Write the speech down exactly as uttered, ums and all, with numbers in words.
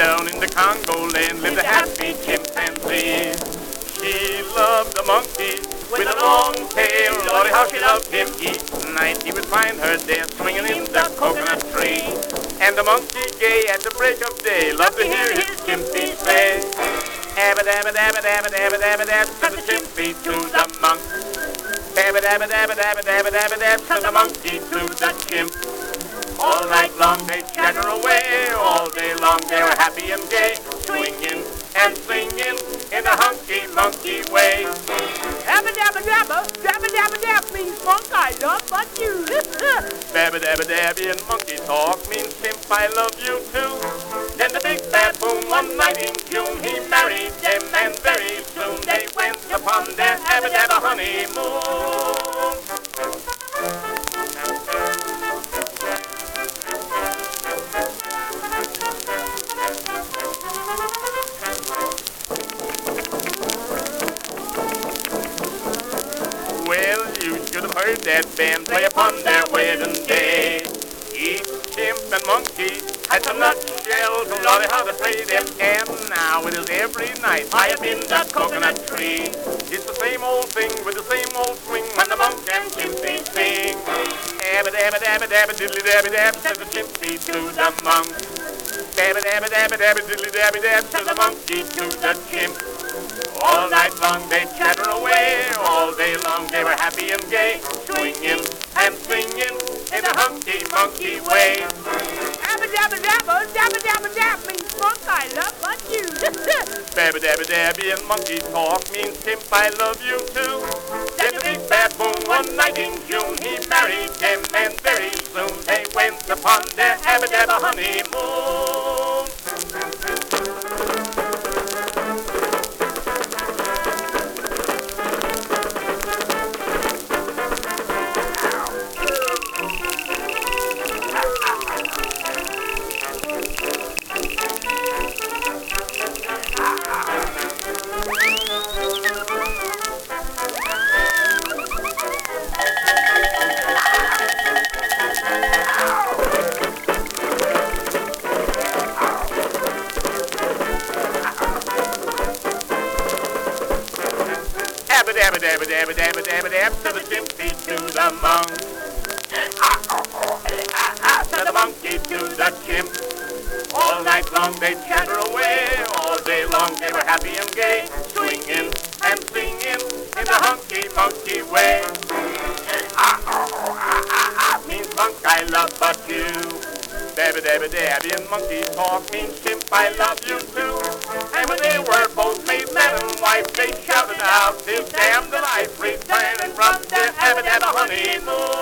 down in the Congo land lived a happy chimpanzee. She loved the monkey with a long tail. Lordy, how she loved him. Each night he would find her there swinging in the coconut tree. And the monkey, gay at the break of day, loved to hear his chimpy say, "Abba dabba dabba dabba dabba dabba dab," said the chimpy to the monk. "Dabba dabba dabba dabba dabba dabba dab," said the monkey to the chimp. All night long they chatter away, all day long they were happy and gay, swinging and singing in a hunky monkey way. Dabba dabba dabba, dabba dabba dab means monk I love but you. Dabba dabba dabby and monkey talk means chimp I love you too. Then the big baboon one night in June he married them, and very soon they went upon their abba dabba honeymoon. Well, you should have heard that band play upon their wedding day. Each chimp and monkey had some nutshells, and Lordy, how to play them can. Now it is every night high up in the coconut tree. It's the same old thing with the same old swing when the monk and chimpy sing. Dabba dabba dabba dabba diddly dabby dab, says the chimpy to the monk. Dabba dabba dabba dabba diddly dabby dab, says the monkey to the chimp. All night long they chatter away, all day long they were happy and gay, swinging and singing in a hunky monkey way. Dabba dabba dabba, dabba dabba dab means monk I love but you. Dabba dabba dabby and monkey talk means chimp I love you too. Then the big baboon one night in June he married them, and very soon they went upon their abba dabba honeymoon. Dabba dabba dabba dabba dabba dab, to the chimpy to the monk. To the monkey to the chimp. All night long they chatter away, all day long they were happy and gay, swinging and singing in the hunky monkey way. Means monk I love but you. Dabba dabba dabby and monkey talk means chimp I love you too. And when they were both made man and wife, they shouted out till damn the life returning from their abba dabba honeymoon.